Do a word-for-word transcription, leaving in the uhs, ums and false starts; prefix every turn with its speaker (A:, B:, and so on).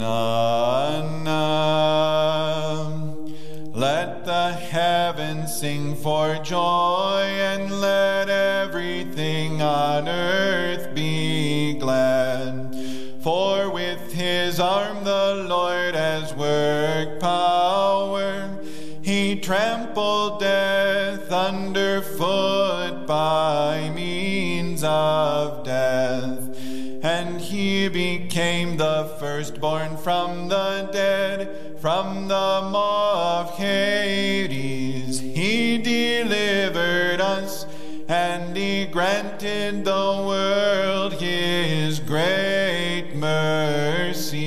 A: Let the heavens sing for joy, and let everything on earth be glad. For with his arm the Lord has worked power. He trampled death underfoot by means of death. And he became the firstborn from the dead, from the maw of Hades. He delivered us, and he granted the world his great mercy.